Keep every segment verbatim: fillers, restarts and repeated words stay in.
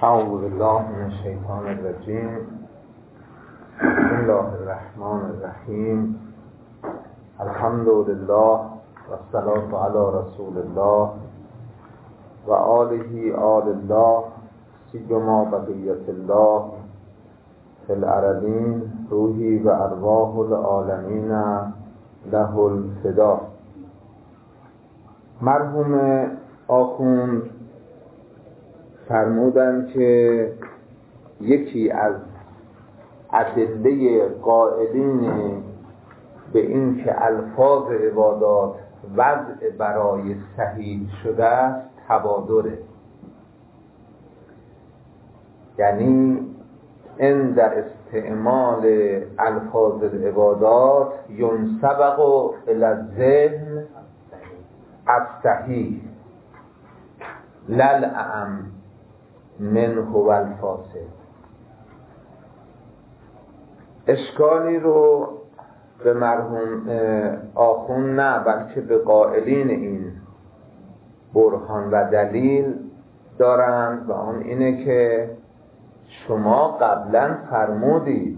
اعوذ بالله من الشیطان الرجیم. بسم الله الرحمن الرحیم. الحمد لله و الصلاة علی رسول الله و آله آل الله سیما بقیت الله فی الارضین روحی و ارواح العالمین له الفدا. مرحوم آخوند فرمودن که یکی از ادله قائلین به این که الفاظ عبادات وضع برای صحیح شده است تبادره، یعنی ان در استعمال الفاظ العبادات ینسبق الی الذهن الصحیح لا الاعم منه و الفاسد. اشکالی رو به مرحوم آخوند نه بلکه به قائلین این برهان و دلیل دارند و آن اینه که شما قبلا فرمودید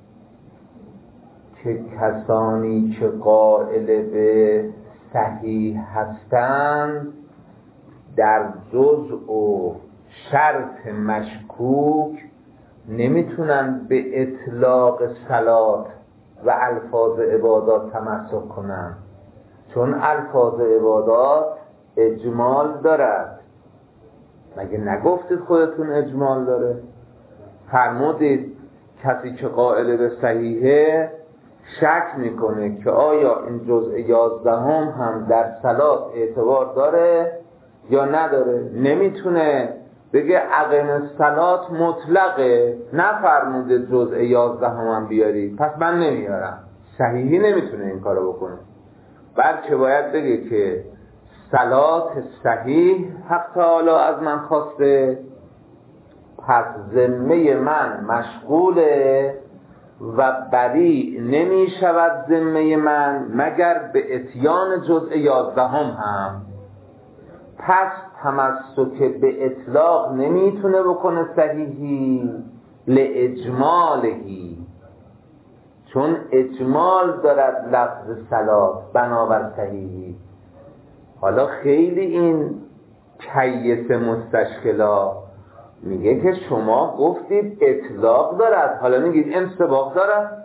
که کسانی که قائل به صحیح هستند در جزء و شرط مشکوک نمیتونن به اطلاق صلات و الفاظ عبادات تمسک کنن، چون الفاظ عبادات اجمال دارد. مگه نگفتید خودتون اجمال داره؟ فرمودید کسی که قائل به صحیحه شک میکنه که آیا این جزء یازدهم هم در صلات اعتبار داره یا نداره. نمیتونه بگه اقیم الصلات مطلقه، نفرموده جزء یازدهم هم بیاری پس من نمیارم. صحیحی نمیتونه این کارو بکنه، بلکه باید بگه که صلات صحیح حق تعالی از من خواسته، پس ذمه من مشغوله و بری نمی شود ذمه من مگر به اتیان جزء یازدهم هم. پس تمسک به اطلاق نمیتونه بکنه صحیحی لاجمالهی، چون اجمال دارد لفظ صلات بنابر صحیحی. حالا خیلی این کیس مستشکلا میگه که شما گفتید اطلاق دارد، حالا میگید انسباق دارد.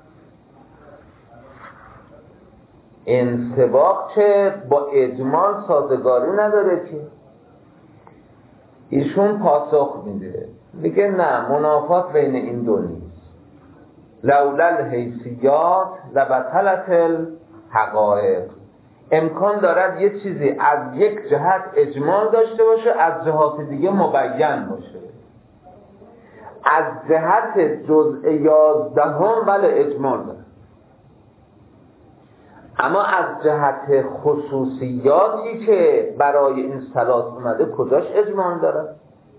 انسباق چه با اجمال سازگاری نداره که. ایشون پاسخ میده میگه نه، منافات بین این دو نیست. لولا الحیثیات لبطلت الحقایق. امکان دارد یه چیزی از یک جهت اجمال داشته باشه، از جهات دیگه مبین باشه. از جهت جزء یازدهم بله اجمال داره، اما از جهت خصوصیاتی که برای این صلات اومده کجاش اجمال داره؟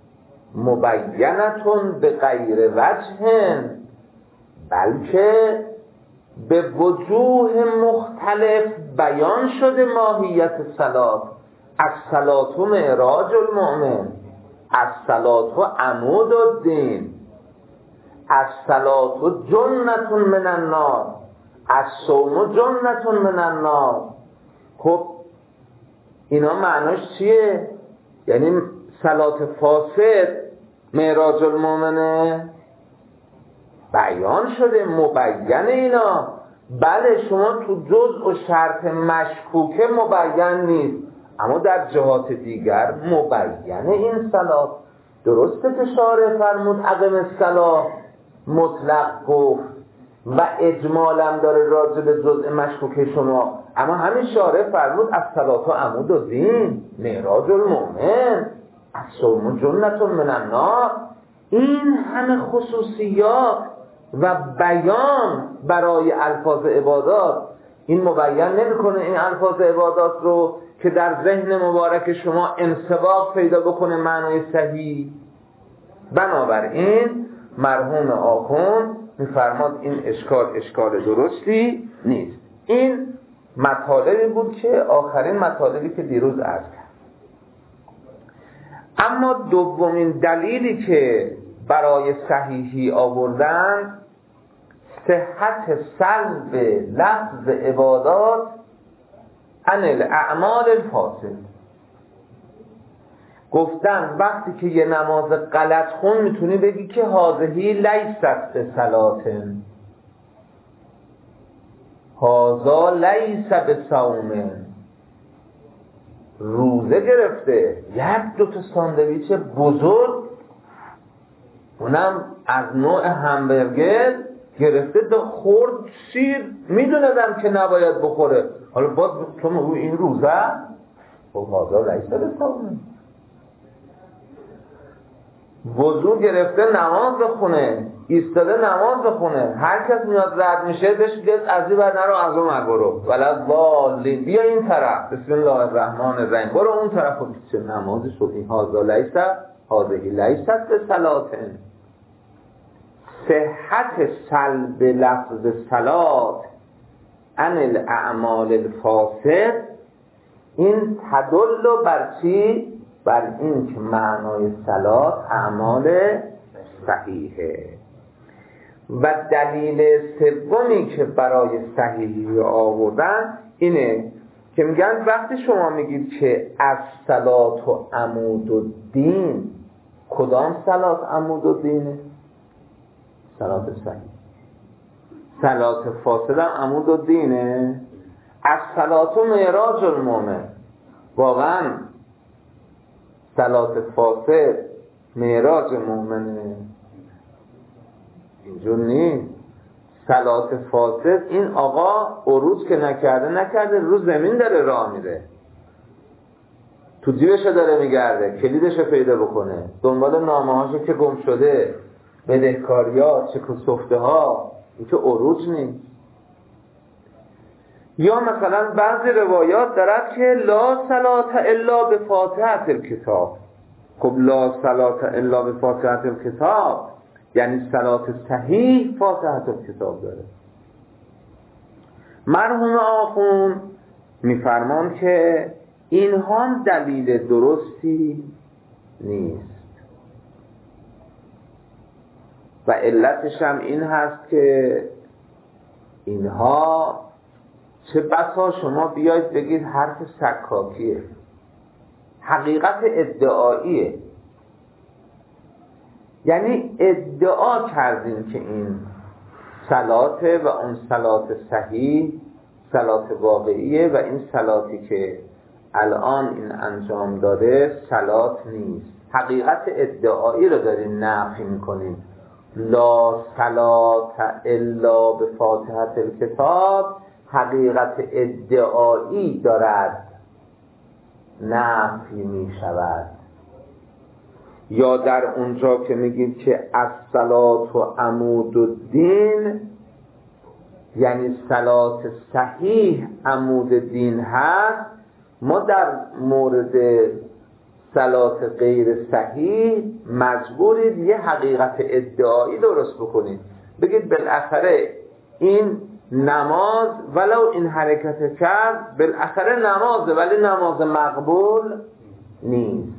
مبینتون به غیر وجه، بلکه به وجوه مختلف بیان شده ماهیت صلات. الصلات معراج المؤمن، الصلات عمود الدین، الصلات جنة من النار، الصوم جنة من النار. خب اینا معناش چیه؟ یعنی صلات فاسد معراج المؤمنه بیان شده مبین اینا. بله شما تو جزء و شرط مشکوکه مبین نیست، اما در جهات دیگر مبین این صلات. درسته که شارع فرمود اقیم الصلاة مطلق گفت و اجمالم داره راجع به جزء مشکوک شما، اما همین شارع فرمود الصلاة عمود الدین معراج المؤمن الصوم جنة من النار. این همه خصوصیات و بیان برای الفاظ عبادات این مبین نمیکنه این الفاظ عبادات رو که در ذهن مبارک شما انسباق پیدا بکنه معنای صحیح. بنابراین مرحوم آخوند میفرماد این اشکال اشکال درستی نیست. این مطالبی بود که آخرین مطالبی که دیروز عرض کرد. اما دومین دلیلی که برای صحیحی آوردن صحت سلب لفظ عبادات عن الاعمال الفاسد. گفتن وقتی که یه نماز غلط خون میتونی بگی که هذهی لیست بصلاتن، هذا لیس بصوم، روزه گرفته یک دوتا ساندویچ بزرگ، اونم از نوع همبرگر گرفته دا خورد سیر، میدوندم که نباید بخوره، حالا باز تو مگو این روزه؟ خب هذا لیس بصوم. وضو گرفته نماز بخونه، ایستاده نماز بخونه، هر کس میاد رد میشه بهش گفت از این بر نرو از اون برو، ولد والین بیا این طرف، بسم الله الرحمن الرحیم، برو اون طرف. خود چه نمازی شد این؟ هذا لیس هذهی لیست بصلاتن. صحت سلب لفظ صلات عن الاعمال الفاسد، این تدل بر چی؟ بر این که معنای صلات اعمال صحیحه. و دلیل سومی که برای صحیحی آوردن اینه که میگن وقتی شما میگید که از صلات و عمود الدین، کدام صلات عمود الدینه؟ صلات صحیح. صلات فاسد هم عمود الدینه. از صلات و معراج المؤمن، واقعا صلات فاسد معراج مؤمنه؟ اینجور نیست. صلات فاسد این آقا عروج که نکرده نکرده رو زمین داره راه میره، تو جیبشو داره میگرده، کلیدشو پیدا بکنه، دنبال نامه هاشو که گم شده، بدهکاریات، شکسفته ها، این که عروج نیست. یا مثلا بعضی روایات دارد که لا صلات الا بفاتحه الکتاب. خب لا صلات الا بفاتحه الکتاب یعنی صلات صحیح فاتحه الکتاب داره. مرحوم آخون میفرمان که اینها دلیل درستی نیست و علتش هم این هست که اینها چه بسا شما بیاید بگید حرف سکاکیه، حقیقت ادعاییه، یعنی ادعا کردیم که این صلاته و اون صلات صحیح صلات واقعیه و این صلاتی که الان این انجام داده صلات نیست. حقیقت ادعایی رو داریم نفی میکنیم. لا صلات الا بفاتحه الکتاب حقیقت ادعایی دارد، نفی می شود. یا در اونجا که میگید که الصلات و عمود الدین یعنی صلات صحیح عمود دین هست، ما در مورد صلات غیر صحیح مجبورید یه حقیقت ادعایی درست بکنید، بگید بالاخره این نماز ولو این حرکت کرد بالاخره نمازه ولی نماز مقبول نیست.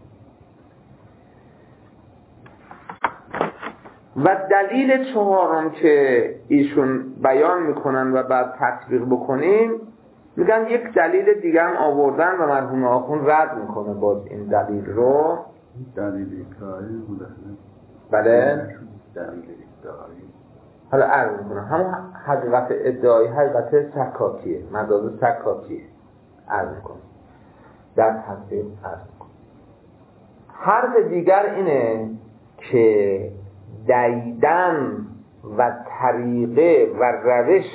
و دلیل چهارم که ایشون بیان میکنن و بعد تطبیق بکنیم، میگن یک دلیل دیگه هم آوردن و مرحوم آخون رد میکنه باز این دلیل رو. دلیل اکراهی بوده. بله دلیل اکراهی. حالا عرض میکنم همون حقیقت ادعایی حقیقت سکاکیه، مجاز سکاکیه. عرض میکنم در تصدیق عرض میکنم. حرف دیگر اینه که دیدن و طریقه و روش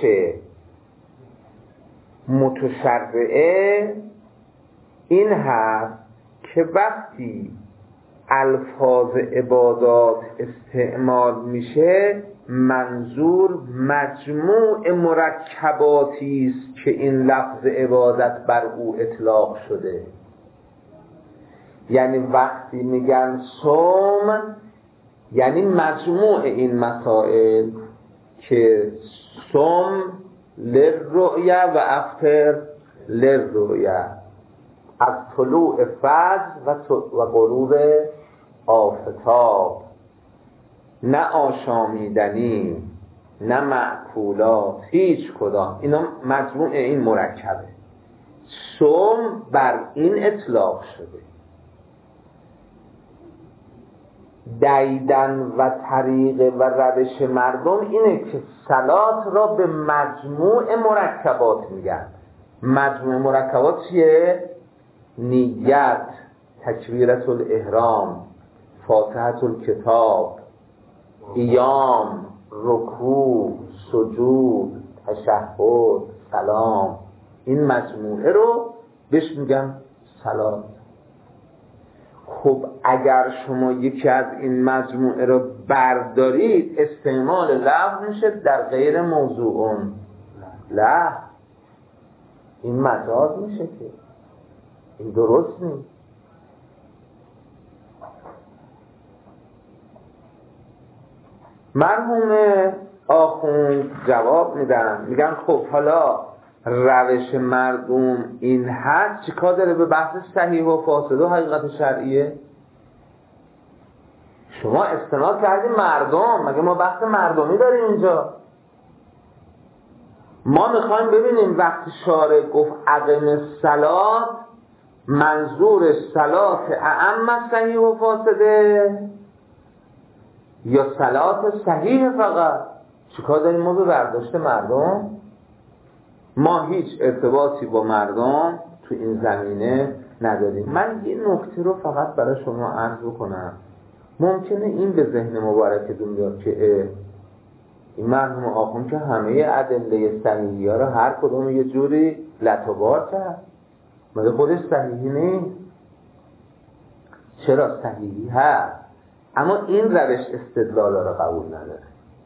متشرعه این هست که وقتی الفاظ عبادات استعمال میشه منظور مجموع مرکباتی است که این لفظ عبادت بر او اطلاق شده. یعنی وقتی میگن صوم یعنی مجموع این مسائل که صوم للرؤیا و افطر للرؤیا، از طلوع فجر و, و غروب آفتاب، نه آشامیدنی نه معقولات، هیچ کدام. اینا مجموع این مرکبه. صوم بر این اطلاق شده. دیدن و طریق و روش مردم اینه که صلات را به مجموع مرکبات میگن. مجموع مرکبات چیه؟ نیت، تکبیرة الاحرام، فاتحة الکتاب، قیام، رکوع، سجود، تشهد، سلام. این مجموعه رو بهش میگن صلات. خب اگر شما یکی از این مجموعه رو بردارید، استعمال لفظ میشه در غیر موضوعون. لا، این مجاز میشه که این درست نیست. مرحوم آخوند جواب میدن، میگن خب حالا روش مردم این هست، چیکار داره به بحث صحیح و فاسد و حقیقت شرعیه؟ شما استناد کردیم مردم، مگه ما بحث مردمی داریم اینجا؟ ما میخوایم ببینیم وقتی شارع گفت اقم الصلاة، منظور صلات اعم صحیح و فاسده یا صلات صحیح فقط؟ چیکار داریم ما به برداشت مردم؟ ما هیچ ارتباطی با مردم تو این زمینه نداریم. من یه نکته رو فقط برای شما عرض بکنم. ممکنه این به ذهن مبارکتون بیاد که این مرحوم آخوند که همه ادله صحیحی ها رو هر کدوم یه جوری لطبار کرد، مگه خودش صحیحی نیست؟ چرا صحیحی هست، اما این روش استدلال رو قبول نداره.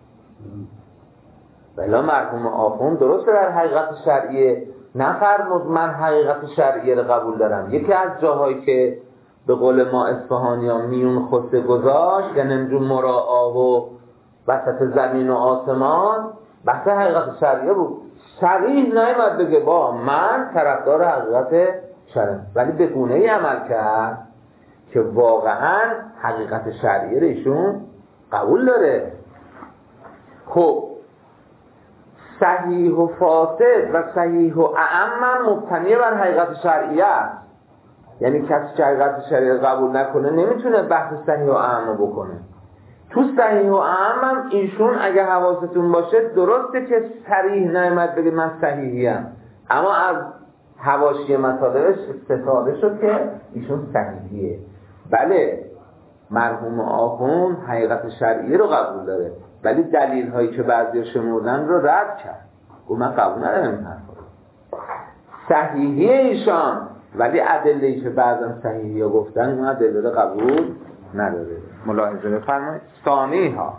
ولی مرحوم آخوند درسته در حقیقت شرعیه نفرمود من حقیقت شرعیه رو قبول دارم. یکی از جاهایی که به قول ما اصفهانی ها میون خسته گذاشت، یعنی نمجون مراعا و وسط زمین و آسمان، بحث حقیقت شرعیه بود. صریح نمیاد بگه با من طرفدار حقیقت شرعیه، ولی به گونه ای عمل کرد که واقعا حقیقت شرعیه رو ایشون قبول داره. خب صحیح و فاسد و صحیح و اعم مبتنی بر حقیقت شرعیه است. یعنی کسی که حقیقت شرعیه قبول نکنه نمیتونه بحث صحیح و اعم بکنه. تو صحیح و اعم ایشون اگه حواستون باشه درسته که صریح نمیاد بگه من صحیحیم، اما از حواشی مطالبش استفاده شد که ایشون صحیحیه. بله مرحوم آخوند حقیقت شرعیه رو قبول داره، ولی دلیل هایی که بعضی شمردن رو رد کرد. گفت من قبول ندارم این حرفا. صحیحیه ایشان، ولی ادله‌ای که بعضا صحیحیه گفتن اون ادله رو قبول نداره. ملاحظه بفرمایید. ثانی ها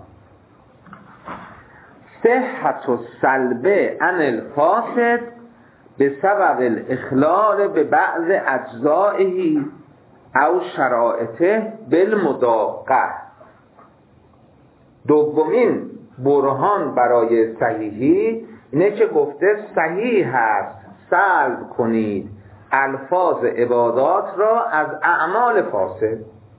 صحت و سلبه عن الفاسد به سبب الاخلال به بعض اجزائه او شرائطه بالمداقه. دومین برهان برای صحیحی اینه که گفته صحیح هست سلب کنید الفاظ عبادات را از اعمال فاسد.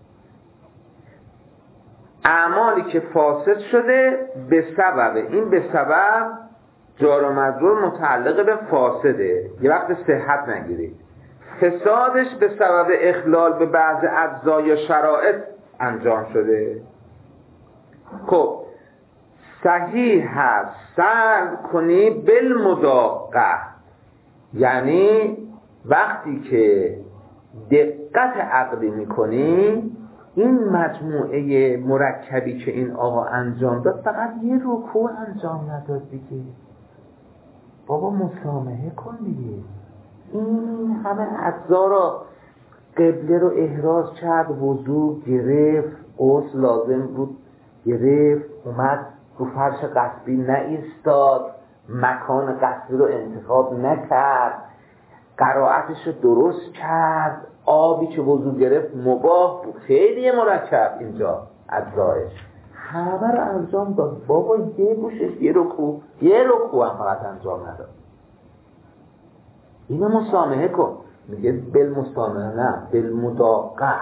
اعمالی که فاسد شده به سبب، این به سبب جار و مجرور متعلق به فاسده، یه وقت صحت نگیرید. فسادش به سبب اخلال به بعض اجزا یا شرایط انجام شده. خب صحیح هست سلب کنی بالمداقه، یعنی وقتی که دقت عقلی میکنی این مجموعه مرکبی که این آقا انجام داد فقط یه رکوع انجام نداد دیگه. بابا مسامحه کن دیگه. این همه اجزا را قبله رو احراز کرد، وضو گرفت، غسل لازم بود گرفت، اومد رو فرش قصبی نایستاد، مکان قصبی رو انتخاب نکرد، قرائتش رو درست کرد، آبی که وضو گرفت مباح بود. خیلی مرکب اینجا اجزایش همه رو انجام داد. بابا یه بوشش یه رکوع یه رکوع هم فقط انجام نداد. اینو مسامحه کن. میگه بالمسامه، نه بالمداقه.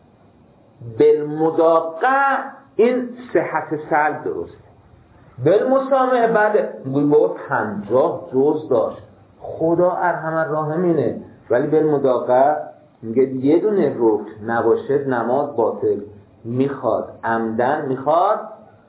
بالمداقه این صحت سلب درسته. بالمسامه بله میگه بابا پنجاه جز داشت، خدا ارحم الراحمینه، ولی بالمداقه میگه یه دونه رکن نباشه نماز باطل. میخواد عمدن، میخواد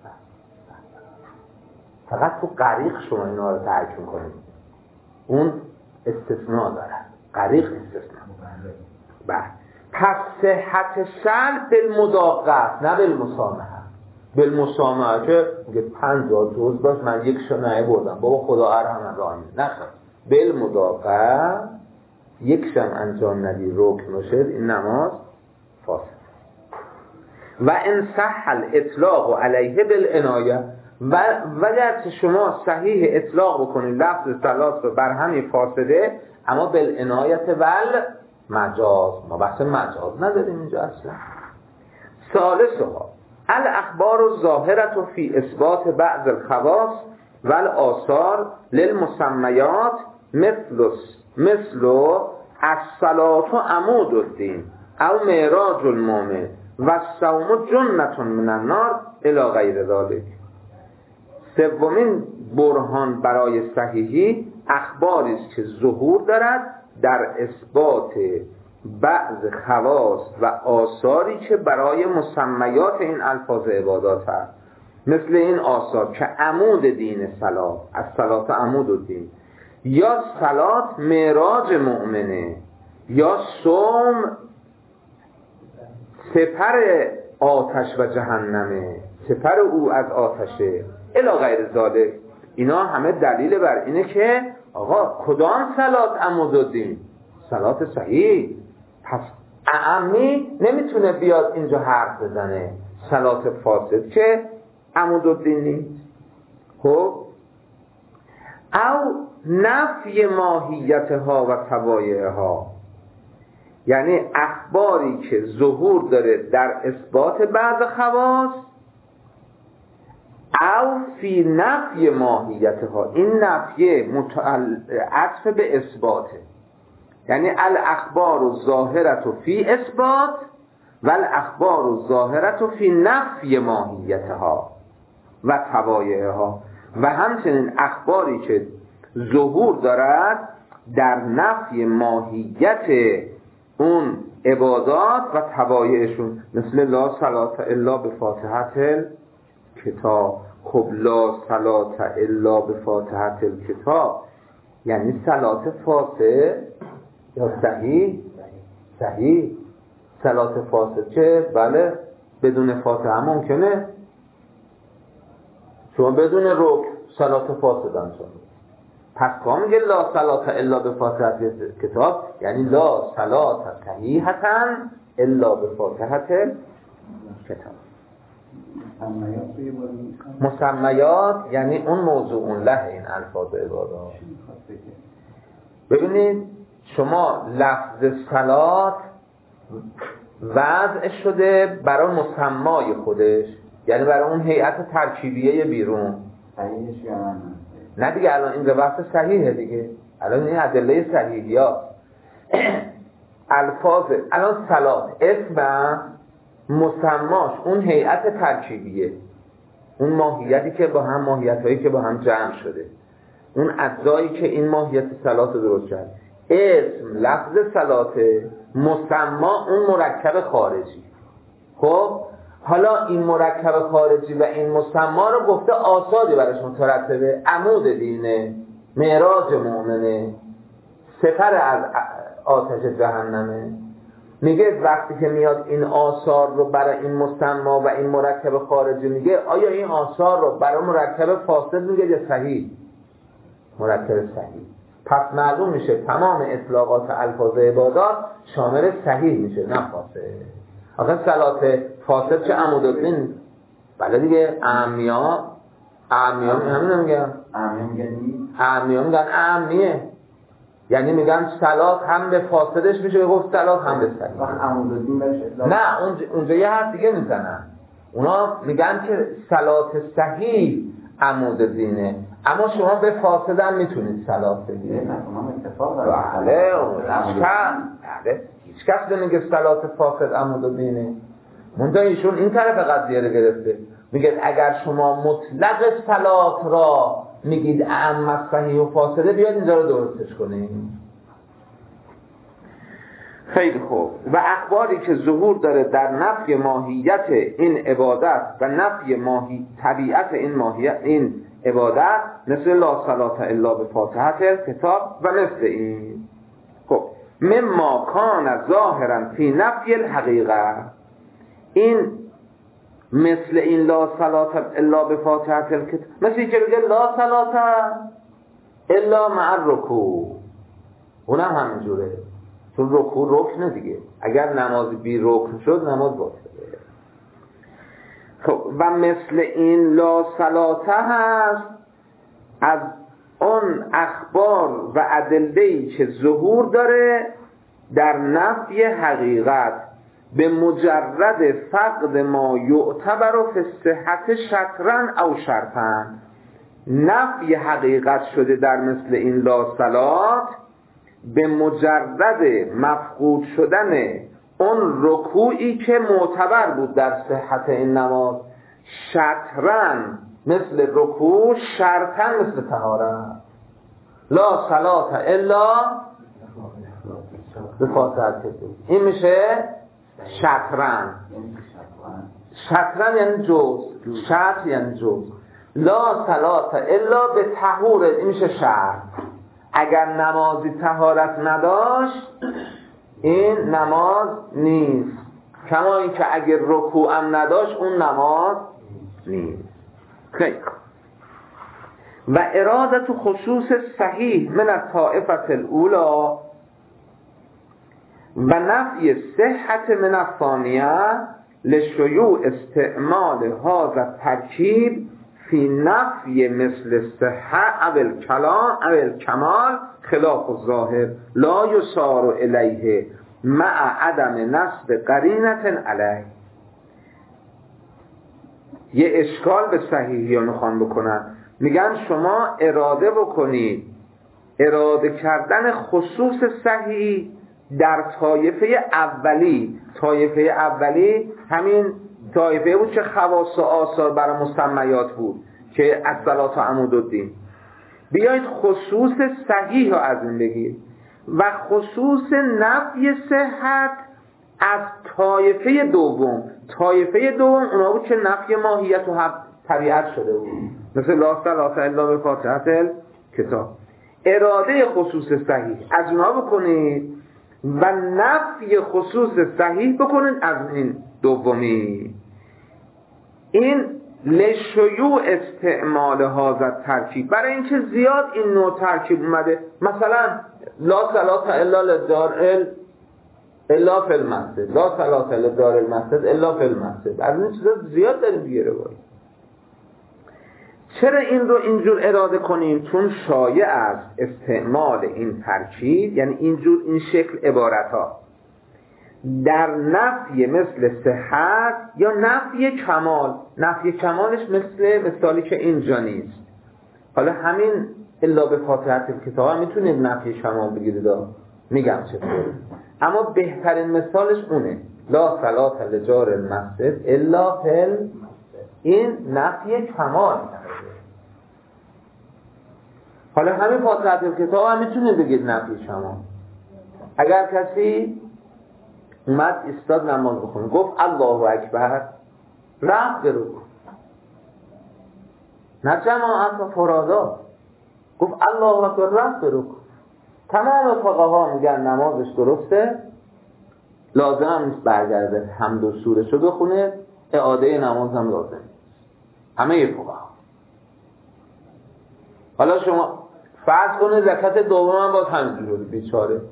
فقط تو غریق شما اینا رو تحکیم کنید، اون استثناء داره، غریق استثناء. بله پس صحت سلب بالمداقه نه بالمسامحه. بالمسامحه که میگه پنجاه جز داشت من یک شو نهی بردم، بابا خدا ارحم الراحمین، نخواه. بالمداقه یک شم انجام ندی رکن باشد این نماز فاسد. و ان صح الاطلاق علیه بالعنایه، و اگر شما صحیح اطلاق بکنید لفظ صلات رو بر همین فاسده، اما بالعنایت ول مجاز، ما بحث مجاز نداریم اینجا اصلا. ثالثها الاخبار الظاهره فی اثبات بعض الخواص والآثار للمسمیات مثل مثل الصلاة عمود الدین او معراج المؤمن و الصوم جنة من النار الی غیر ذلک. سومین برهان برای صحیحی اخباری است که ظهور دارد در اثبات بعض خواص و آثاری که برای مسمیات این الفاظ عبادات هست، مثل این آثار که عمود دین صلات، از صلات عمود الدین، یا صلات معراج مؤمنه، یا صوم سپر آتش و جهنمه، سپر او از آتشه الی غیر ذالک. اینا همه دلیل بر اینه که آقا کدام صلات عمود الدین؟ صلات صحیح. پس اعمی نمیتونه بیاد اینجا حرف بزنه صلات فاسد که عمود الدین نیست. خب او نفی ماهیتها و طبایعها، یعنی اخباری که ظهور داره در اثبات بعض خواص، او فی نفی ماهیتها، این نفی عطف به اثباته، یعنی الاخبار الظاهره فی اثبات و الاخبار الظاهره فی نفی ماهیتها و طبایعها، و همچنین اخباری که ظهور دارد در نفی ماهیت اون عبادات و طبایعشون، مثل لا صلاة الا بفاتحه الکتاب. خب لا صلاة الا بفاتحه الکتاب یعنی صلات فاسد یا صحیح؟ صحیح. صلات فاسد که بله بدون فاتحه ممکنه، شما بدون رکن صلات فاسد انجام. پس که میگه لا صلاة الا بفاتحه کتاب یعنی لا صلاة صحیحتا الا بفاتحه کتاب. مسمیات یعنی اون موضوع اون له این الفاظ عبادات. ببینید شما لفظ صلات وضع شده برای مسمای خودش، یعنی برای اون هیئت ترکیبیه بیرون. صحیحش یا نه دیگه، الان این وقت صحیحه دیگه، الان این ادله صحیحیات الفاظ. الان صلات اسم مسماش اون هیئت ترکیبیه، اون ماهیتی که با هم، ماهیتایی که با هم جمع شده، اون اجزایی که این ماهیت صلات رو درست کرد. اسم لفظ صلات، مسما اون مرکب خارجی. خب حالا این مرکب خارجی و این مسما رو گفته آثاری برش مترتبه، عمود دینه، معراج مؤمنه، سپر از آتش جهنمه. میگه وقتی که میاد این آثار رو برای این مسما و این مرکب خارجی میگه، آیا این آثار رو برای مرکب فاسد میگه یا صحیح؟ مرکب صحیح. پس معلوم میشه تمام اطلاقات الفاظ عبادات شامل صحیح میشه نه فاسد. آخه صلات فاسد چه عمود الدین؟ بله دیگه. اعمیا اعمیا همین میگن، اعمیا میگن نیست، اعمیا میگن اعمیه، یعنی میگن صلات هم به فاسدش میشه گفت صلات هم به صحیح. وقت عمود الدین بهش اطلاق نه اونجا, اونجا یه حرف دیگه میزنن، اونا میگن که صلات صحیح عمود دینه، اما شما به فاسد هم میتونید صلات بگیرید. بله بله هیچ کس نمیگه صلات فاسد عمود دینه. منتها ایشون این طرف قضیه رو گرفته، میگه اگر شما مطلق صلات را میگید اعم صحیح و فاسده، بیاد اینجا رو درستش کنید. خیلی خوب. و اخباری که ظهور داره در نفی ماهیت این عبادت و نفی ماهی طبیعت این ماهیت این عبادت، مثل لا صلاة الا بفاتحه کتاب و مثل این. خب مما کان ظاهرا فی نفی الحقیقه، این مثل این لا صلاة الا بفاتحه کتاب، مثل این که بگه لا صلاة الا مع الرکوع، اونم همینجوره، چون رکوع رکنه دیگه، اگر نماز بی رکن شد نماز باطله. خب و مثل این لا صلاة هست از اون اخبار و ادله‌ای که ظهور داره در نفی حقیقت به مجرد فقد ما یعتبر فی الصحة شطرا او شرطا. نفی حقیقت شده در مثل این لا صلاة به مجرد مفقود شدن اون رکوعی که معتبر بود در صحت این نماز، شطرن مثل رکوع، شرطن مثل طهارت. لا صلاة الا بفاتحه کتاب، این میشه شطرن. شطرن یعنی جز، شطر یعنی جز. لا صلاة الا به طهور، این میشه شرط. اگر نمازی طهارت نداشت این نماز نیست، کما این که اگر رکوع هم نداشت اون نماز نیست. خیلی و ارادت خصوص صحیح من الطائفه الاولی و نفی صحت من الثانیه لشیوع استعمال هذا الترکیب فی نفی مثل صحه او الکلام او الکمال خلاف الظاهر لا یسار الیه مع عدم نصب قرینة علیه. یه اشکال به صحیحی ها میخوان بکنن، میگن شما اراده بکنید، اراده کردن خصوص صحیح در طایفه اولی. طایفه اولی همین طایفه بود که خواص و آثار برای مسمیات بود که الصلاة عمود الدین. بیایید خصوص صحیح رو از این بگیر و خصوص نفی صحت از طایفه دوم. طایفه دوم اونا بود که نفی ماهیت و طبیعت شده بود، مثل لا صلاة الا بفاتحه کتاب. اراده خصوص صحیح از اونا بکنید و نفی خصوص صحیح بکنید از این دومی. این لشیوع استعمال هذا ترکیب، برای اینکه زیاد این نوع ترکیب اومده. مثلا لا صلاة الا للدار الا فی المسجد، لا صلاة للدار المسجد الا فی المسجد، از این چیزا زیاد داریم دیگه روایی. چرا این رو اینجور اراده کنیم؟ چون شایع است استعمال این ترکیب، یعنی اینجور این شکل عبارت ها در نفی مثل صحت یا نفی کمال. نفی کمالش مثل مثالی که اینجا نیست. حالا همین الا به فاتحه کتاب هم میتونید نفی کمال بگیرید، میگم چطور، اما بهترین مثالش اونه لا صلاة لجار المسجد الا فی، این نفی کمال. حالا همین فاتحه کتاب هم میتونید بگید نفی کمال. اگر کسی اومد استاد نماز بخونه، گفت الله اکبر، رفت به رکوع، نه جماعت و فرادا، گفت الله اکبر رفت به رکوع، تمام فقها میگن نمازش درسته، لازم هم نیست برگرده حمد و سورهشو بخونه، اعاده نماز هم لازم نیست، همه فقها. حالا شما فرض کنه زکات دوم هم باز همینجوری بیچاره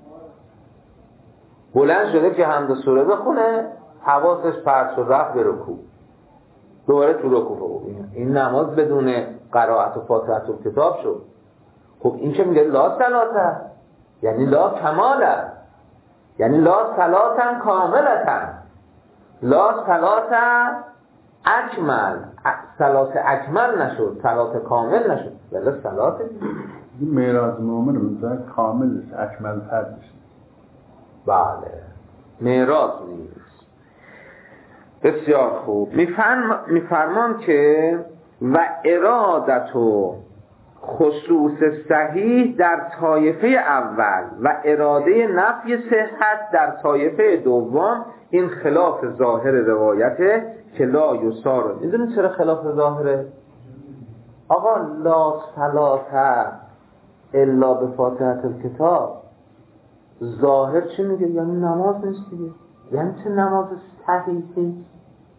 بلند شده که حمد و سوره بخونه، حواسش پرت شد رفت به رکوع، دوباره تو رکوع بود. این نماز بدون قرائت و فاتحه و کتاب شد. خب این که میگه لا صلاة، یعنی لا کماله، یعنی لا صلاة کاملة، لا صلاة اکمل صلات اکمل نشد، صلات کامل نشد، ولی صلات میراث مومن اونجا کاملش اکمل تر میشه. بله میراث نیست. بسیار خوب. میفرم میفرمان که و ارادت و خصوص صحیح در طایفه اول و اراده نفی صحت در طایفه دوم، این خلاف ظاهر روایته که لا یسار. میدونی چرا خلاف ظاهره؟ آقا لا صلاة الا بفاتحة الکتاب، ظاهر چی میگه؟ یعنی نماز نیست دیگه. یعنی چه نماز صحیح نیست؟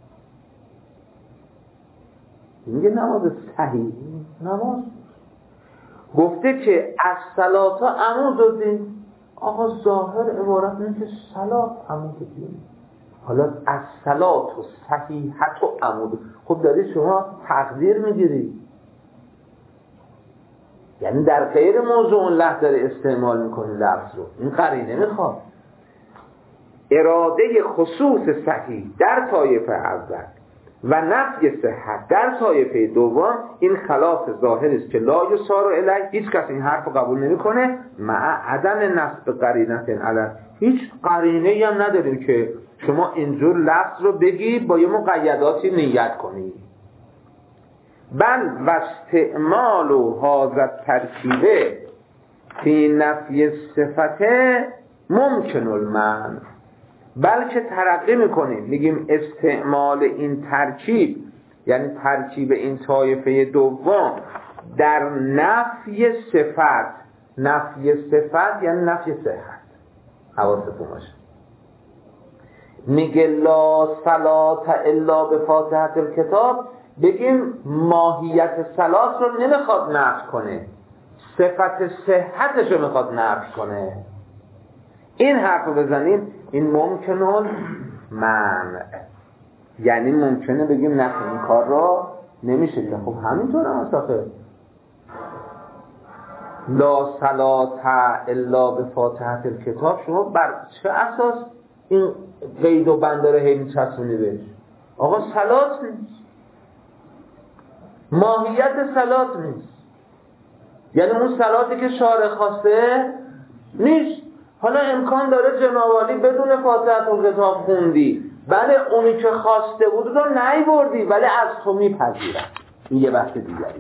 میگه نماز صحیح نماز. گفته که از صلاة عمودین. آقا ظاهر عبارت نیست که صلاة عمودین. حالا از صلاة و صحیحت و عمود. خب داری شما تقدیر میگیری، یعنی در غیر موضوع اون لفظ داری استعمال میکنی لفظ رو. این قرینه میخواد اراده خصوص صحیح در طایفه اول و نفی صحت در طایفه دوم، این خلاف ظاهر است که لا یسار الیه. هیچ کس این حرف رو قبول نمیکنه مع عدم نصب قرینه علی. هیچ قرینه‌ای هم نداریم که شما اینجور لفظ رو بگی با یه مقیداتی نیت کنی. بل و استعمال و حاضر ترکیبه فی نفی صفته ممکن المنع. بلکه ترقی میکنیم میگیم استعمال این ترکیب، یعنی ترکیب این طایفه دوم در نفی صفت. نفی صفت یعنی نفی صحت. حواستون باشه. میگه لا صلاة الا بفاتحة الکتاب، بگیم ماهیت صلات رو نمیخواد نفی کنه، صفت صحتش رو میخواد نفی کنه. این حرف رو بزنیم این ممکنه منع، یعنی ممکنه بگیم نه این کار رو نمیشه که. خب همینطور هم اصافه لا صلاة الا بفاتحة الکتاب، شما بر چه اساس این قید و بند رو هی میچسبونی بهش؟ آقا صلات نیست، ماهیت صلات نیست، یعنی اون صلاتی که شارع خواسته نیست. حالا امکان داره جنابالی بدون فاتحة الکتاب خوندی، بله اونی که خواسته بود رو نیوردی ولی از تو میپذیرن. این یه بحث دیگری،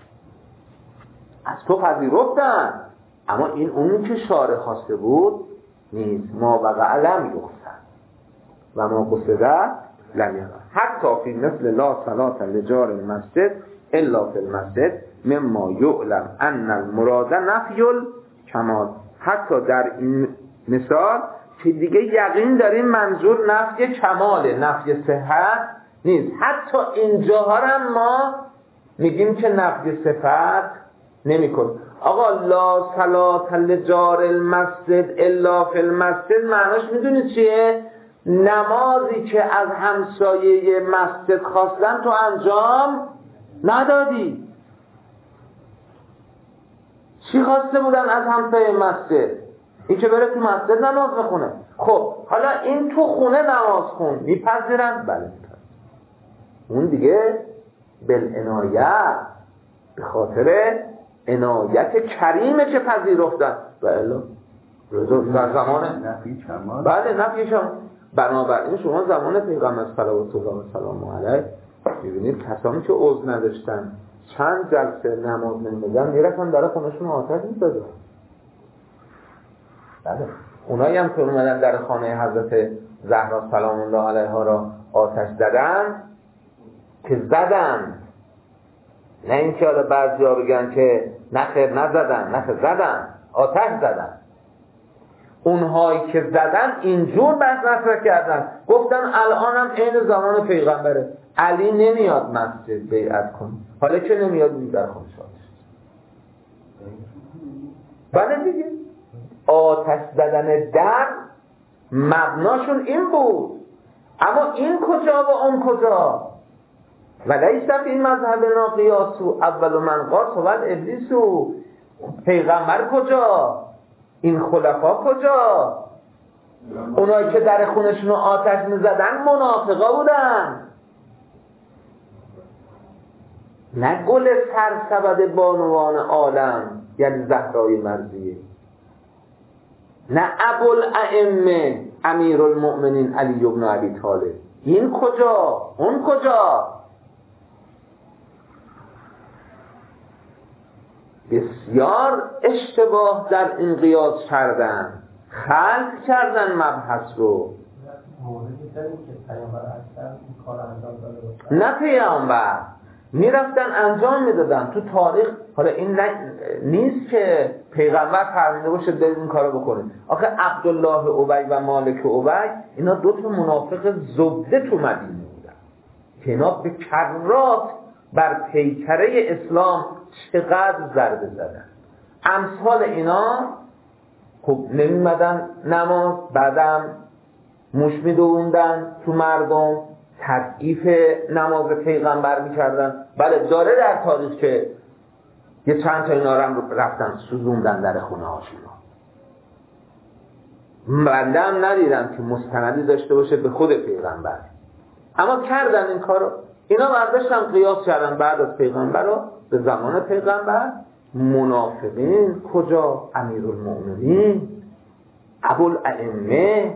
از تو پذیرفتن اما این اونی که شارع خواسته بود نیست. ما وقع لم یغفر و ما قصده لم یغفر. حتی فی مثل لا صلاة لجار المسجد الا فی المسجد مما یعلم ان المراد نفی الکمال. حتی در این مثال که دیگه یقین داریم منظور نفی کماله، نفی صحت نیست. حتی اینجاها هم ما میگیم که نفی صفت نمی کن. آقا لا صلاة لجار المسجد الا فی المسجد معناش میدونی چیه؟ نمازی که از همسایه مسجد خواستن تو انجام ندادی. چی خواسته بودن از همسایه مسجد؟ این که بره تو مسجد نماز بخونه. خب حالا این تو خونه نماز خون، میپذیرن؟ بله میپذیرن. اون دیگه بالعنایت، به خاطر عنایت کریمه که پذیرفتن. بله در زمان نفی کمال. بله نفی کمال. بنابراین شما زمان پیغمبر صلوات الله و سلام علیه میبینید کسانی که عذر نداشتن چند جلسه نماز نمیدن میرفتن در خونهشون آتش می‌زدن. بله اونایی هم که اومدن در خانه حضرت زهرا سلام الله علیها را آتش زدن که زدن، نه اینکه حالا بعضیا بگن که نخیر نزدن، نخیر زدن، آتش زدن. اونهایی که زدن اینجور بحث مطرح کردن، گفتن الانم عین زمان پیغمبره، علی نمیاد مسجد بیعت کن، حالا که نمیاد این در خونش آتش. بله دیگه آتش زدن در مبناشون این بود، اما این کجا و اون کجا؟ ولیس فی مذهبنا قیاسو اول من قاس و ابلیسو. پیغمبر کجا؟ این خلفا کجا؟ اونایی که در خونشون آتش میزدن منافقا بودن. نه گل سرسبد بانوان عالم یعنی زهرای مرضیه، نه ابوالائمه امیرالمؤمنین علی بن ابی طالب. این کجا؟ اون کجا؟ بسیار اشتباه در این قیاس کردن، خلق کردن مبحث رو. نه پیامبر میرفتن انجام میدادن تو تاریخ. حالا این نیست که پیغمبر فرموده باشه برید این کارو بکنید. آخه عبدالله ابی و مالک ابی اینا دو تا منافق زبده تو مدینه بودن که اینا به کرات بر پیکره اسلام چقدر ضربه زدن. امثال اینا خب نمیمدن نماز، بعدم موش میدووندن تو مردم، تضعیف نماز پیغمبر میکردن. بله داره در تاریخ که یه چند تا اینا رو رفتن سوزوندن در خونه هاشون. بنده هم ندیدم که مستندی داشته باشه به خود پیغمبر، اما کردن این کارو. اینا برداشتن قیاس کردن بعد از پیغمبر رو به زمان پیغمبر. منافقین کجا؟ امیرالمؤمنین، ابوالائمه،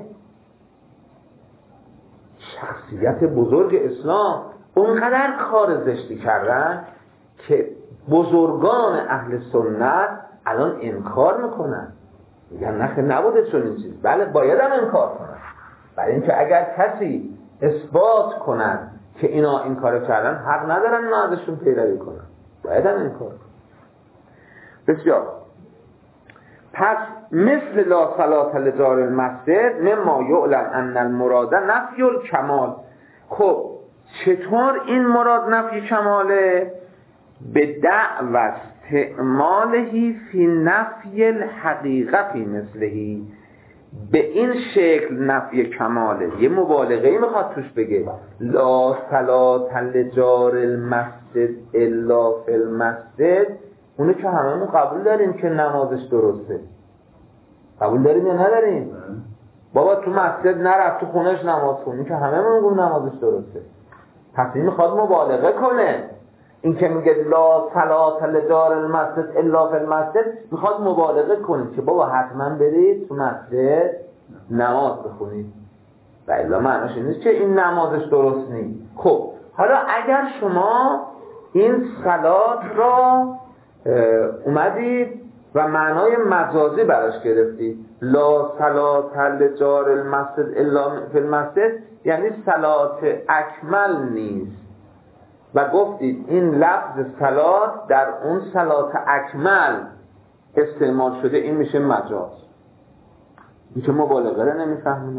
شخصیت بزرگ اسلام اونقدر کار زشتی کردن که بزرگان اهل سنت الان انکار میکنن، میگن نخه نبوده چون این چیز. بله باید هم انکار کنن، برای اینکه اگر کسی اثبات کنن که اینا این کار کردن حق ندارن اینا ازشون پیروی کنن، باید هم انکار کنن. بسیار. پس مثل لا صلاة لجار المسجد مما یعلم ان المراد نفی الکمال. خب چطور این مراد نفی کماله؟ به دعوی استعمالهی فی نفی الحقیقتی مثلهی، به این شکل نفی کماله. یه مبالغه‌ای میخواد توش بگه لا صلاة لجار المسجد الا فی المسجد. اونو که هممون قبول داریم که نمازش درسته، قبول داریم یا نداریم؟ بابا تو مسجد نرفت تو خونش نماز خونی که هممون گفتیم نمازش درسته. پس این میخواد مبالغه کنه. این که میگه لا صلاة لجار المسجد الا فی المسجد میخواد مبالغه کنه که بابا حتما برید تو مسجد نماز بخونید، و الا معناش این نیست که این نمازش درست نیست. خب حالا اگر شما این صلات را اومدید و معنای مجازی براش گرفتید، لا صلاة لجار المسجد الا فی المسجد، یعنی صلات اکمل نیست، و گفتید این لفظ صلات در اون صلات اکمل استعمال شده، این میشه مجاز. این که مبالغه رو نمیفهمونه،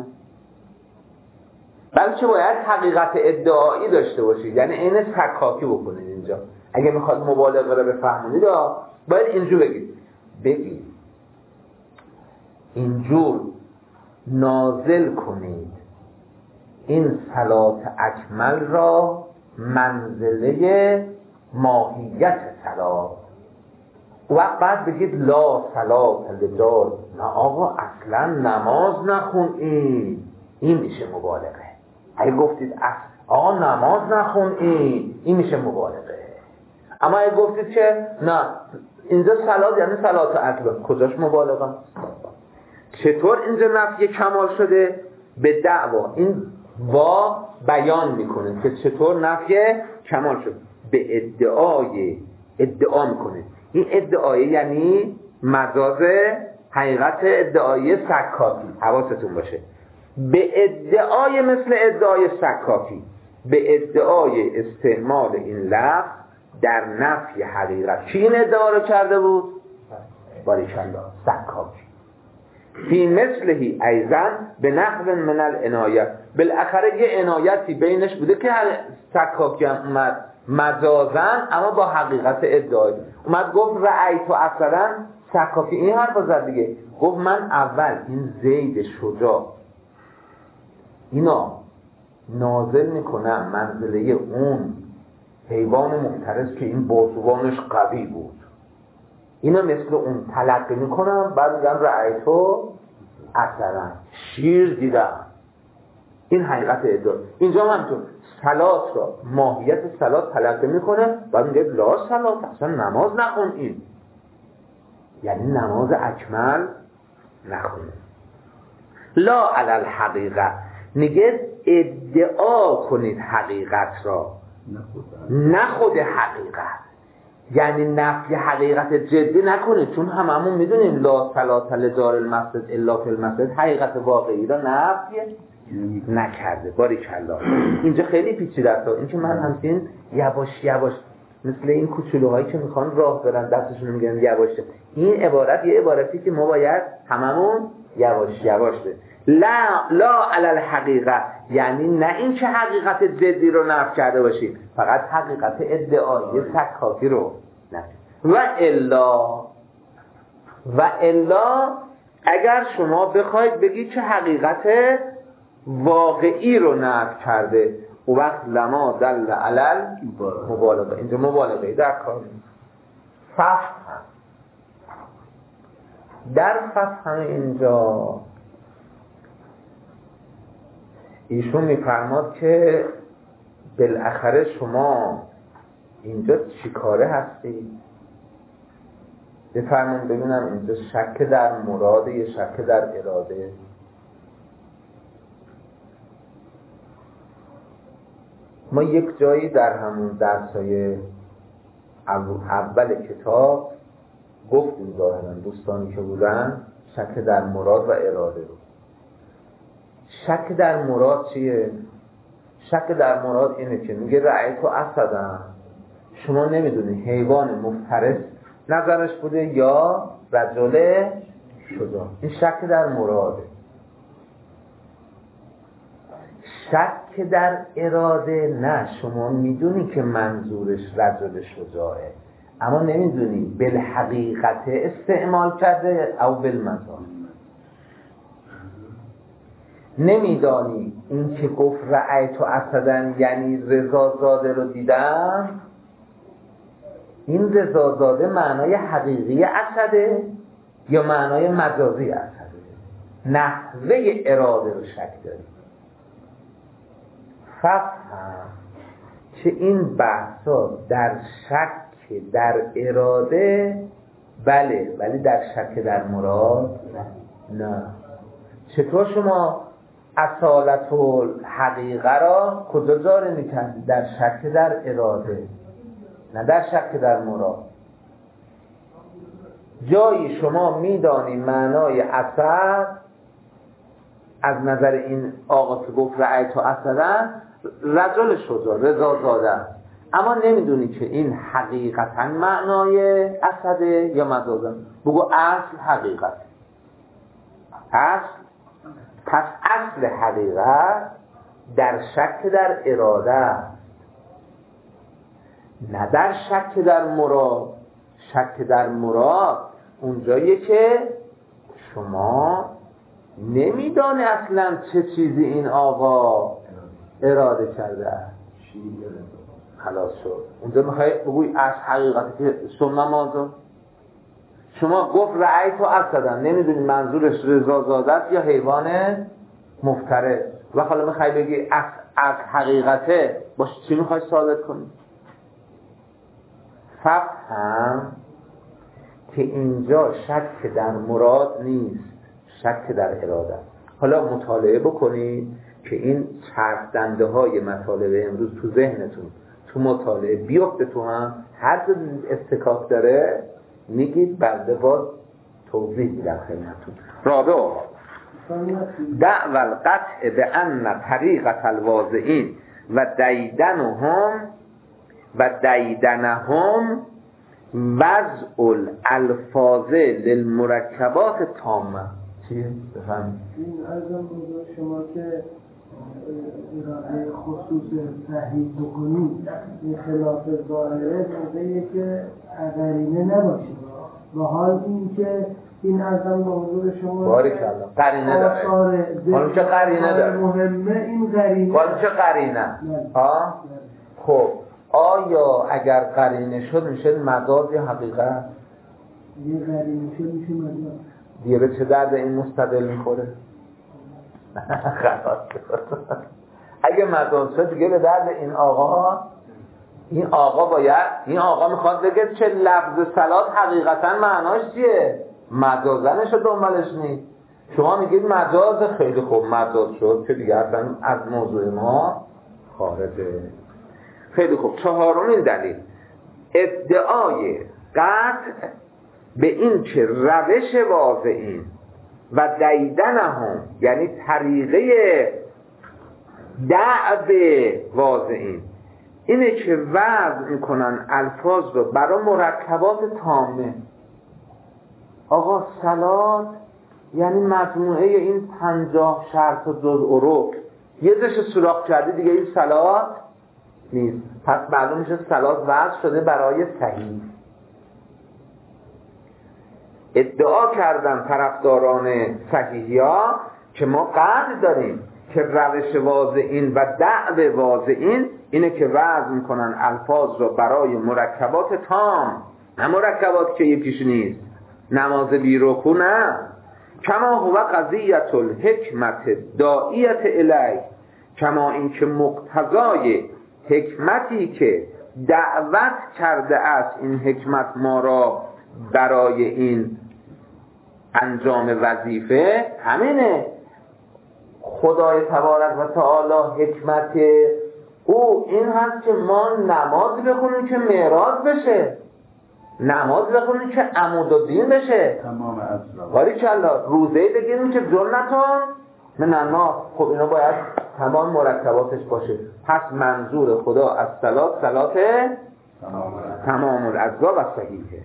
بلکه باید حقیقت ادعایی داشته باشید، یعنی این سکاکی بکنید. اینجا اگه میخواد مبالغه رو بفهمونید باید اینجور بگید بگید اینجور نازل کنید این صلات اکمل را منزله ماهیت صلات، و بعد بگید لا صلات لجار. نه آقا اصلا نماز نخونید، این میشه مبالغه. اگه گفتید آقا نماز نخونید، این میشه مبالغه. اما اگه گفتید که نه اینجا صلات یعنی صلات اکمل، کجاش مبالغه؟ چطور اینجا نفی کمال شده؟ به دعوا. این وا بیان میکنه که چطور نفی کمال شد. به ادعای ادعا میکنه. این ادعای یعنی مجاز حقیقت ادعای سکاکی. حواستون باشه، به ادعای مثل ادعای سکاکی، به ادعای استعمال این لفظ در نفی حقیقت. کی این ادعا رو کرده بود؟ باریکالله، سکاکی. فی مثلهی ایضا به نحو من العنایت. بالاخره یه عنایتی بینش بوده که سکاکی هم اومد مجازن اما با حقیقت ادعای اومد گفت رأیت و اصلا سکاکی این حرف زد دیگه، گفت من اول این زید شجاع اینا نازل میکنم منزله اون حیوان محترس که این بازوانش قوی بود، اینا مثل اون تلقی میکنم، بعد میگم رأیتو اثرا شیر دیدم. این حقیقت ادعا. اینجا هم همینطور صلات را ماهیت صلات تلقی میکنه و میگه لا صلات، اصلا نماز نخون، این یعنی نماز اکمل نخونه. لا علی الحقیقه میگه ادعا کنید حقیقت را، نه خود حقیقت، یعنی نفی حقیقت جدی نکنید، چون هممون میدونیم لا صلات لجار المسجد الا فی المسجد حقیقت واقعی را نفی نکرده. باریکلا. اینجا خیلی پیچیده است. این که من همچین یواش یواش مثل این کوچولوهایی که میخوان راه برن دستشون میگن یواشه، این عبارت یه عبارتی که ما باید هممون یواش یواش بریم. لا لا علی الحقیقه، یعنی نه این که حقیقت جدی رو نفی کرده باشید، فقط حقیقت ادعایی سکاتی رو نفی. و الا و الا اگر شما بخواید بگید که حقیقت واقعی رو نفی کرده، و وقت لما دل علل مبالغه، اینجا مبالغه در کار ففهم. در ففهم اینجا ایشون میفرماد که بالاخره شما اینجا چی کاره هستید؟ بفرمون ببینم اینجا شک در مراد یا شک در اراده؟ ما یک جایی در همون درسای اول کتاب گفتیم ظاهرا دوستانی که بودن شک در مراد و اراده رو. شک در مراد چیه؟ شک در مراد اینه که میگه رأی تو اسدن، شما نمیدونی حیوان مفترس نظرش بوده یا رجل شجاع. این شک در مراده. شک در اراده نه، شما میدونی که منظورش رجل شجاعه اما نمیدونی بالحقیقت استعمال کرده او بالمجاز. نمیدانی این که گفت رأیت اسدن یعنی رضازاده رو دیدم، این رضازاده معنای حقیقی اسده یا معنای مجازی اسده؟ نحوه اراده رو شک داری. ففهم که این بحثا در شک در اراده بله، ولی در شک در مراد نه. چطور شما اصالت و حقیقه را کجا جاری میکنید؟ در شک در اراده، نه در شک در مراد. جایی شما میدانی معنای اسد از نظر این آقا که گفت رأیت اسدن رجل شجاع رضا زاده، اما نمیدونی که این حقیقتا معنای اسده یا مجازا. بگو اصل حقیقت. اصل پس اصل حقیقت در شک در اراده است، نه در شک در مراد. شک در مراد اونجاییه که شما نمیدانی اصلا چه چیزی این آقا اراده کرده است. خلاص شد. اونجا میخوای بگوی از حقیقتی که شما مازو شما گفت رأی تو اسدن، نمیدونی منظورش رضا زاده است یا حیوان مفترس، و حالا میخوای بگی از, از حقیقته باش چی میخوای ثابت کنی؟ ففهم که اینجا شک در مراد نیست، شک در اراده. حالا مطالعه بکنید که این چرخ دنده های مطالبه امروز تو ذهنتون تو مطالعه بیفته تو هم، هر جا استکاک داره میگید بنده باز توضیح میدم خدمتتون. رابعه دعوى القطع بأن طریقة الواضعین و دیدنهم و دیدنهم وضع الالفاظ للمرکبات تامه. چیه؟ بفهمید. این ازم بزرگ شما که اراده خصوص تحریف بکنید این خلاف ظاهره موقعیه که قرینه نباشید، و حال این که این ازم بزرگ شما باریکالله قرینه داره. حالا چه قرینه داره؟ مهمه این قرینه. حالا چه قرینه؟ ها؟ خب آیا اگر قرینه شد میشه مجاز یا حقیقت؟ یه قرینه شد میشه مجاز. دیگه به چه درد این مستدل میخوره؟ خلاص اگه مجاز شد دیگه به درد این آقا، این آقا باید، این آقا میخواد بگه چه لفظ صلات حقیقتا معناش چیه؟ مجازنش دنبالش نیست. شما میگید مجاز، خیلی خوب مجاز شد که دیگه اصلا از موضوع ما خارجه. خیلی خوب. چهارمین دلیل ادعای قطع به این که روش واضعین و دیدنهم، یعنی طریقه دعو واضعین، اینه که وضع میکنن الفاظ رو برای مرکبات تامه. آقا صلات یعنی مجموعه این پنجاه شرط و جزء و رکن، یه دش سوراخ کردی دیگه این صلات نیست. پس معلوم میشه صلات وضع شده برای صحیح. ادعا کردن طرفداران صحیحیا که ما قطع داریم که روش واضعین و دعو واضعین اینه که وضع میکنن الفاظ رو برای مرکبات تام، نه مرکبات که یکیش نیست. نماز بی رکوع نه. کما هو قضیت الحکمت داعیت الی، کما این که مقتضای حکمتی که دعوت کرده است این حکمت ما را برای این انجام وظیفه همینه. خدای تبارک و تعالی حکمت او این هست که ما نماز بخونیم که معراج بشه، نماز بخونیم که عمود الدین بشه، تمام اصلا باریکالله روزه بگیریم که جنتون من النار. خب اینا باید تمام مرکباتش باشه. پس منظور خدا از صلات صلات تمام الاجزا و صحیحه.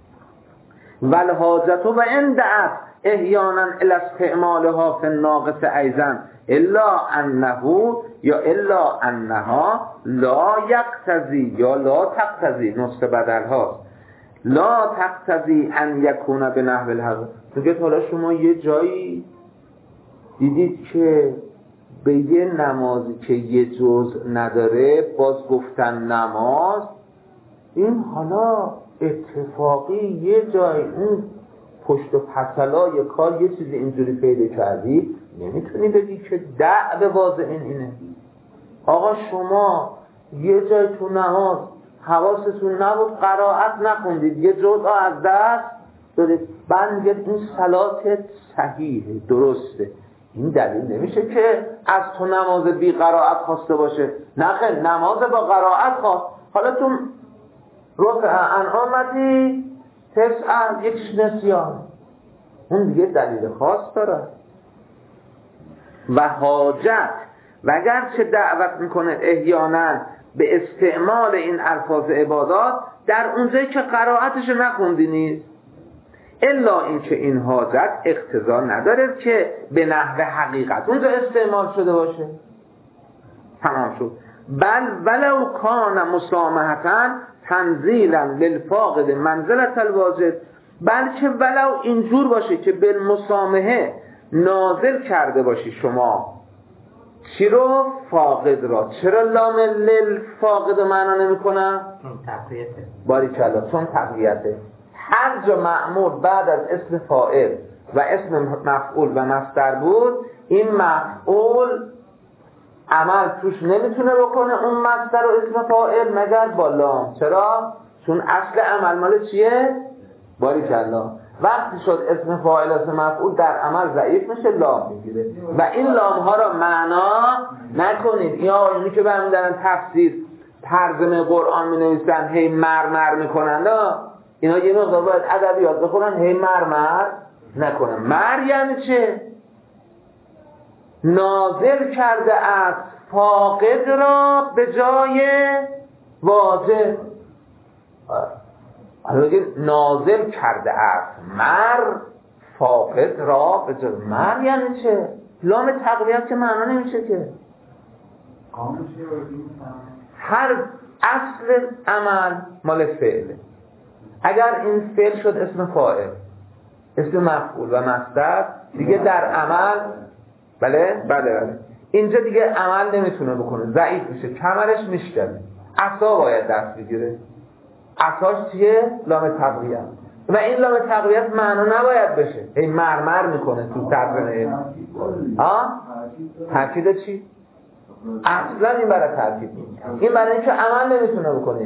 والحاجت و اندعت احیانا الی استعمالها فی الناقص ایضا الا انه یا الا انها لا یقتضی یا لا تقتضی، نسخه بدل هاست، لا تقتضی ان یکون به نحو الحق. میگه حالا شما یه جایی دیدید که به یه نمازی که یه جزء نداره باز گفتن نماز، این حالا اتفاقی یه جای اون پشت و پسلای کار یه چیزی اینجوری پیدا کردی، نمیتونی بگی که دعو واضعین اینه. آقا شما یه جای تو نماز حواستون نبود قرائت نخوندید، یه جزء از دست دارید، بعد میگه این صلاتت صحیحه درسته. این دلیل نمیشه که از تو نماز بی قرائت خواسته باشه. نه خیلی نماز با قرائت خواست. حالا تو رکع انعامتی تسعه یکیش نسیان، اون دیگه دلیل خاص داره. و حاجت و اگرچه دعوت میکنه احیانا به استعمال این الفاظ عبادات در اونجایی که قرائتش نخوندی نیست، الا اینکه این حاجت اقتضا نداره که به نحو حقیقت اونجا استعمال شده باشه. تمام شد. بل ولو کان مسامحتاً تنزیلا للفاقد منزلت الواجد، بلکه ولو اینجور باشه که بالمسامحه نازل کرده باشی شما چی رو؟ فاقد را. چرا لام للفاقد معنا نمی کنم؟ چون تقویته. باریکالله، چون تقویته. هر جا مأمور بعد از اسم فاعل و اسم مفعول و مصدر بود، این مفعول عمل توش نمیتونه بکنه اون مصدر و اسم فاعل مگر با لام. چرا؟ چون اصل عمل مال چیه؟ باریکالله. وقتی شد اسم فاعل اسم مفعول در عمل ضعیف میشه، لام میگیره و این لام ها را معنا نکنید. یا اینی که برمی دارن تفسیر ترجمه قرآن می نویسن هی مرمر میکنن، اینا یه مقدار باید ادبیات بخونن، هی مرمر نکنن. مر یعنی چه؟ نازل کرده از فاقد را به جای واجب. حالا بگید نازل کرده از مر فاقد را به جای مر یعنی چه؟ لام تقویت که معنا نمیشه که. هر اصل عمل مال فعله. اگر این فعل شد اسم فاعل، اسم مفعول و مصدر، دیگه در عمل بله بله بله اینجا دیگه عمل نمیتونه بکنه، ضعیف میشه، کمرش میشکنه، عصا باید دست بگیره. عصاش چیه؟ لام تقویت. و این لام تقویت معنا نباید بشه هی مرمر میکنه تو ترجمه. ها تاکید چی؟ اصلا این برای تاکید نیست. این برای اینکه عمل نمیتونه بکنه.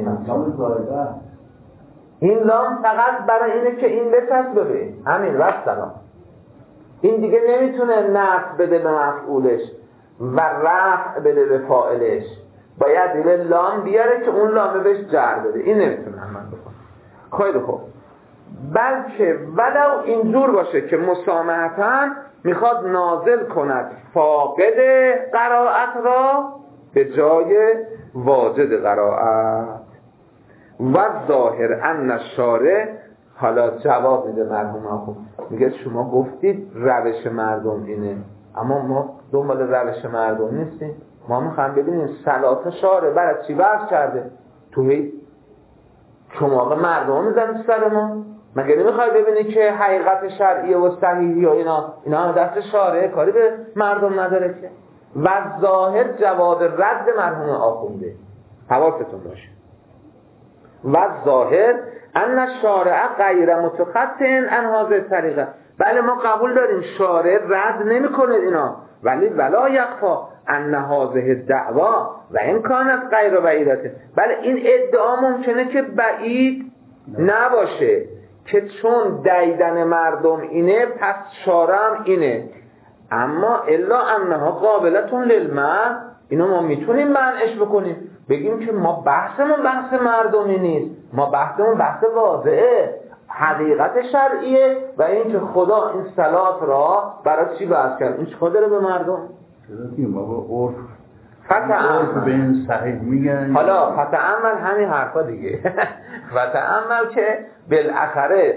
این لام فقط برای اینه که این بچسبه به همین رفت سلام. این دیگه نمیتونه نصب بده به مفعولش و رفع بده به فاعلش. باید دیگه لام بیاره که اون لامه بهش جر بده. این نمیتونه عمل بکنه. خیلی خوب. بلکه ولو اینجور باشه که مسامحتاً میخواد نازل کند فاقد قرائت را به جای واجد قرائت. و ظاهر ان الشارع، حالا جواب میده مرحوم آخو، میگه شما گفتید روش مردم اینه، اما ما دنبال روش مردم نیستیم. ما میخوایم ببینیم صلاح شارع برای چی بحث کرده. توی شما به مردم میزنید سر ما؟ مگه نمیخوای ببینی که حقیقت شرعیه و صحیحی و اینا اینا هم دست شارع، کاری به مردم نداره که. و ظاهر جواب رد مرحوم آخونده، حواستون باشه. و ظاهر ان الشارع غیر متخطئ عن هذه الطریقه. بله ما قبول داریم شارع رد نمیکنه اینا، ولی ولا یخفا ان هذه الدعوا و ان کانت غیر بعیدته. بله این ادعا ممکنه که بعید نباشه که چون دیدن مردم اینه پس شارع هم اینه، اما الا انها قابلتون للمنع. اینو ما میتونیم منعش بکنیم، بگیم که ما بحثمون بحث مردمی نیست، ما بحثمون بحث واضحه، حقیقت شرعیه و این که خدا این صلات را برای چی بحث کرد. این چه داره به مردم؟ چرا ما با عرف فتعمل به این صحیح میگن. حالا فتعمل همین حرفا دیگه. فتعمل که بالاخره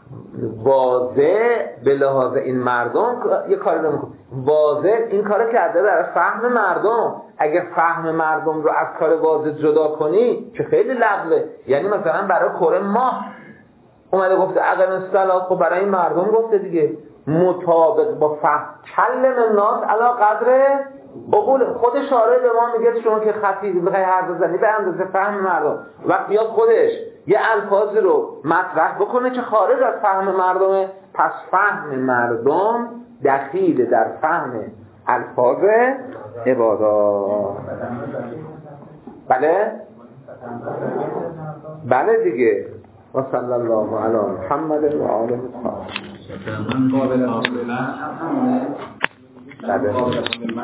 واضح به لحاظ این مردم یه کاری رو میکنه، واضح این کارو کرده برای فهم مردم. اگه فهم مردم رو از کار واضح جدا کنی که خیلی لغوه. یعنی مثلا برای کره ماه اومده گفته اقیم الصلاة، خب برای این مردم گفته دیگه، مطابق با فهم کلم الناس علی قدر عقول. خود شارع به ما میگه شما که خطیب بخوای حرف بزنی به اندازه فهم مردم، وقتی بیاد خودش یه الفاظی رو مطرح بکنه که خارج از فهم مردمه، پس فهم مردم دخیل در فهم الفاظ عبادات. بله بله دیگه. و صلی الله علی محمد و آله و صحبه.